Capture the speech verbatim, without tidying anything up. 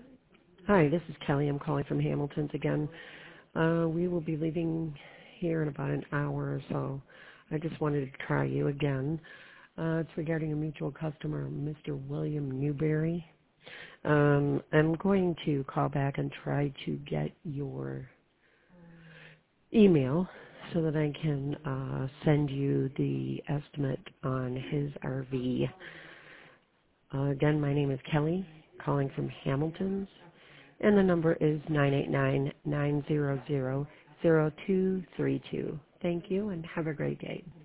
Hi, this is Kelly. I'm calling from Hamilton's again. Uh, we will be leaving here in about an hour or so. I just wanted to try you again. Uh, it's regarding a mutual customer, Mister William Newberry. Um, I'm going to call back and try to get your email so that I can uh, send you the estimate on his R V. Uh, again, my name is Kelly, calling from Hamilton's. And the number is nine eight nine, nine zero zero, zero two three two. Thank you and have a great day.